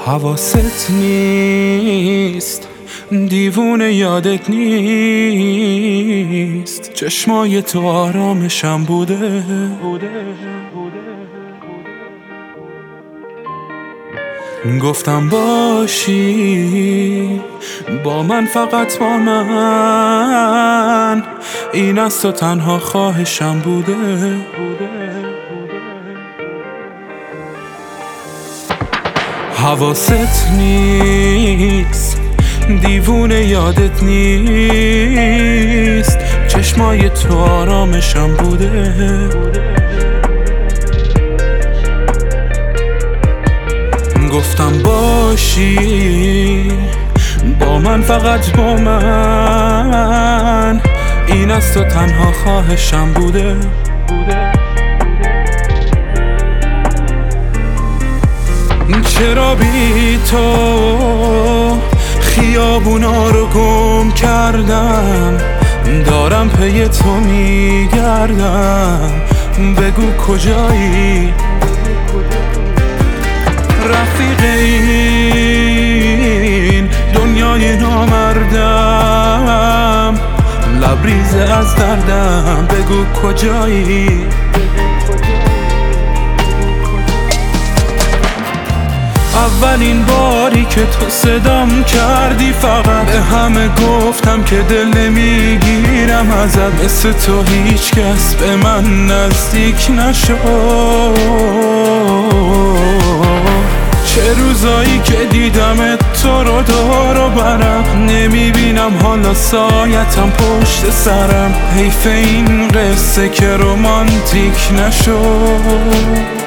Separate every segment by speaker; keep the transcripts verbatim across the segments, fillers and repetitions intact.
Speaker 1: حواست نیست، دیوونه یادت نیست، چشمای تو آرامشم بوده. گفتم باشی با من، فقط با من، این از تو تنها خواهشم بوده. حواست نیست، دیوونه یادت نیست، چشمای تو آرامشم بوده. گفتم باشی با من، فقط با من، این از تو تنها خواهشم بوده. چرا بی تو خیابونا رو گم کردم، دارم پی تو میگردم، بگو کجایی رفیق این دنیای نامردم، لبریز از دردم، بگو کجایی. اولین باری که تو صدام کردی، فقط به همه گفتم که دل نمیگیرم ازت، مثل تو هیچ کس به من نزدیک نشد. چه روزایی که دیدمت تو رو دور و برم، نمیبینم حالا سایتم پشت سرم، حیف این قصه که رومانتیک نشد.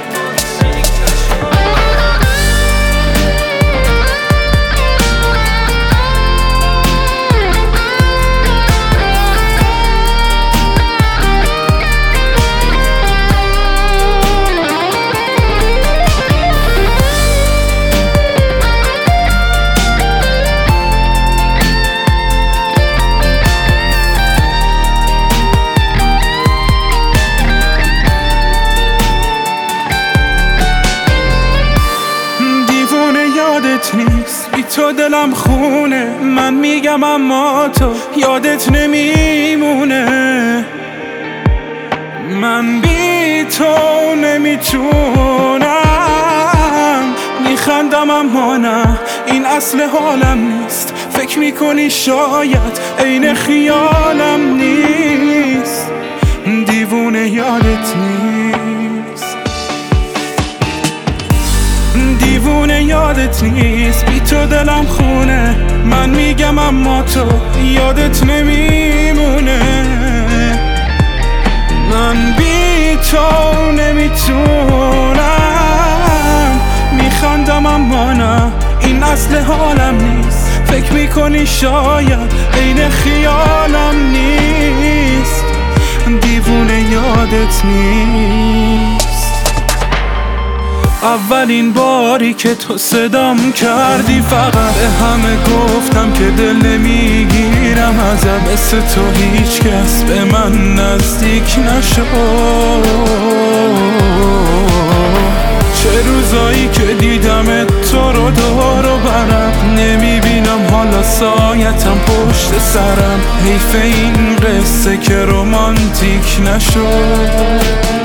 Speaker 1: نیست بی تو دلم خونه، من میگم اما تو یادت نمیمونه. من بی تو نمیتونم، میخندم اما نه، این اصل حالم نیست. فکر میکنی شاید عین خیالم نیست، دیوونه یادت نیست، دیوونه یادت نیست، بی تو دلم خونه، من میگم اما تو یادت نمیمونه. من بی تو نمیتونم، میخندم اما نه، این اصل حالم نیست. فکر میکنی شاید عین خیالم نیست، دیوونه یادت نیست. اولین باری که تو صدام کردی، فقط به همه گفتم که دل نمیگیرم ازت، مثل تو هیچ کس به من نزدیک نشد. چه روزایی که دیدمت تو رو دور و برم، نمیبینم حالا سایتم پشت سرم، حیف این قصه که رومانتیک نشد.